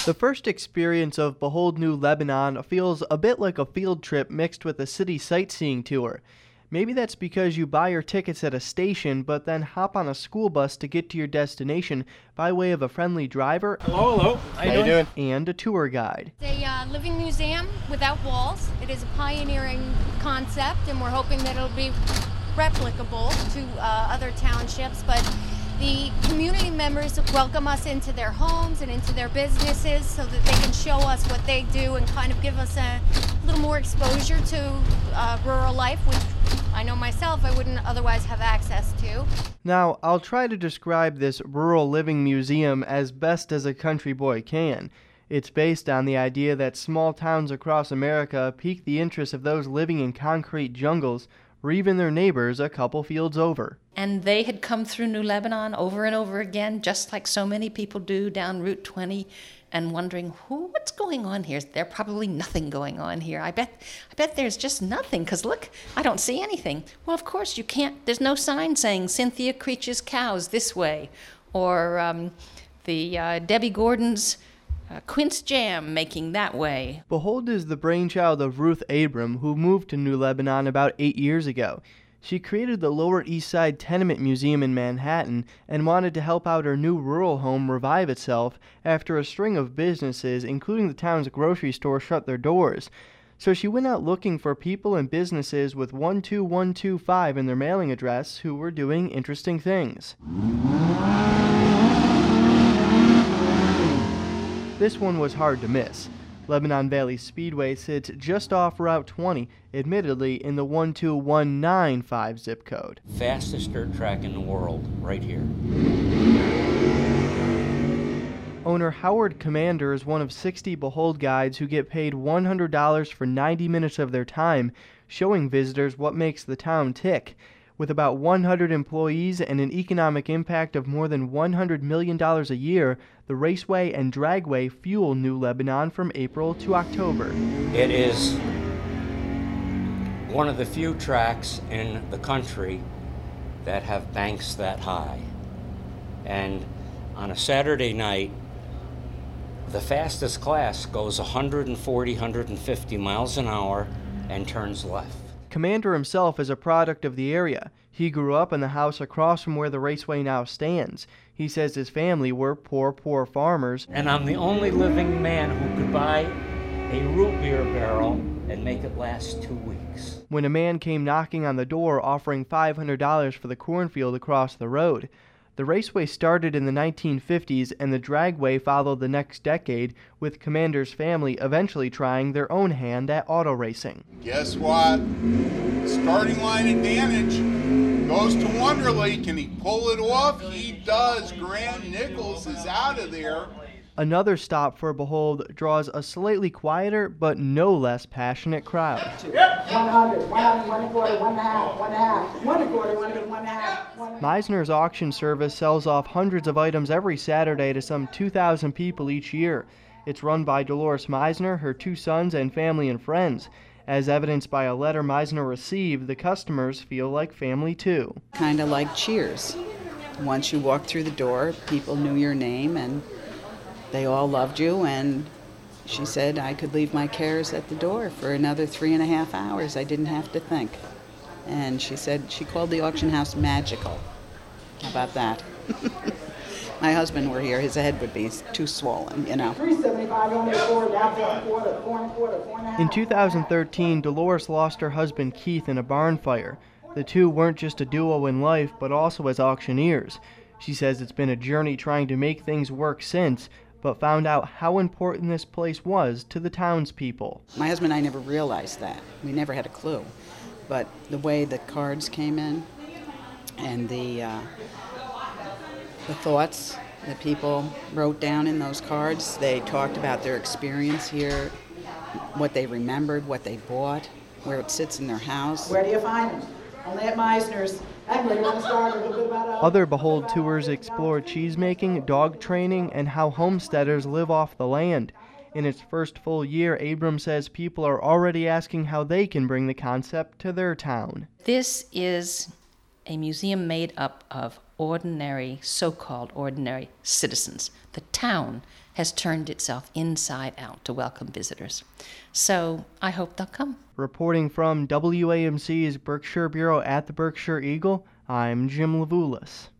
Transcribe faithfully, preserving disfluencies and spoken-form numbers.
The first experience of Behold New Lebanon feels a bit like a field trip mixed with a city sightseeing tour. Maybe that's because you buy your tickets at a station, but then hop on a school bus to get to your destination by way of a friendly driver. Hello, hello. How you doing? And a tour guide. It's a uh, living museum without walls. It is a pioneering concept, and we're hoping that it'll be replicable to uh, other townships. But the community members welcome us into their homes and into their businesses so that they can show us what they do and kind of give us a little more exposure to uh, rural life, which I know myself I wouldn't otherwise have access to. Now, I'll try to describe this rural living museum as best as a country boy can. It's based on the idea that small towns across America pique the interest of those living in concrete jungles or even their neighbors a couple fields over. And they had come through New Lebanon over and over again, just like so many people do down Route twenty, and wondering, who, what's going on here? There's probably nothing going on here. I bet I bet there's just nothing, because look, I don't see anything. Well, of course, you can't, there's no sign saying Cynthia Creech's cows this way, or um, the uh, Debbie Gordon's Uh, quince jam making that way. Behold is the brainchild of Ruth Abram, who moved to New Lebanon about eight years ago. She created the Lower East Side Tenement Museum in Manhattan and wanted to help out her new rural home revive itself after a string of businesses, including the town's grocery store, shut their doors. So she went out looking for people and businesses with one two one two five in their mailing address who were doing interesting things. This one was hard to miss. Lebanon Valley Speedway sits just off Route twenty, admittedly in the one two one nine five zip code. Fastest dirt track in the world, right here. Owner Howard Commander is one of sixty Behold guides who get paid one hundred dollars for ninety minutes of their time, showing visitors what makes the town tick. With about one hundred employees and an economic impact of more than one hundred million dollars a year, the Raceway and Dragway fuel New Lebanon from April to October. It is one of the few tracks in the country that have banks that high. And on a Saturday night, the fastest class goes one forty, one fifty miles an hour and turns left. Commander himself is a product of the area. He grew up in the house across from where the Raceway now stands. He says his family were poor, poor farmers. And I'm the only living man who could buy a root beer barrel and make it last two weeks. When a man came knocking on the door offering five hundred dollars for the cornfield across the road. The Raceway started in the nineteen fifties and the Dragway followed the next decade, with Commander's family eventually trying their own hand at auto racing. Guess what? Starting line advantage goes to Wonderly. Can he pull it off? He does. Grant Nichols is out of there. Another stop for Behold draws a slightly quieter but no less passionate crowd. one hundred, one hundred, one quarter, one and a half, one and a half, one quarter, one and a half. Meisner's auction service sells off hundreds of items every Saturday to some two thousand people each year. It's run by Dolores Meisner, her two sons, and family and friends. As evidenced by a letter Meisner received, the customers feel like family too. Kind of like Cheers. Once you walked through the door, people knew your name and they all loved you, and she said I could leave my cares at the door for another three and a half hours. I didn't have to think. And she said she called the auction house magical. How about that? My husband were here, his head would be too swollen, you know. In two thousand thirteen, Dolores lost her husband Keith in a barn fire. The two weren't just a duo in life, but also as auctioneers. She says it's been a journey trying to make things work since, but found out how important this place was to the townspeople. My husband and I never realized that. We never had a clue. But the way the cards came in and the uh, the thoughts that people wrote down in those cards, they talked about their experience here, what they remembered, what they bought, where it sits in their house. Where do you find them? Only at Meisner's. Other Behold tours explore cheesemaking, dog training, and how homesteaders live off the land. In its first full year, Abram says people are already asking how they can bring the concept to their town. This is a museum made up of ordinary, so-called ordinary citizens. the town has turned itself inside out to welcome visitors. So I hope they'll come. Reporting from W A M C's Berkshire Bureau at the Berkshire Eagle, I'm Jim Levulis.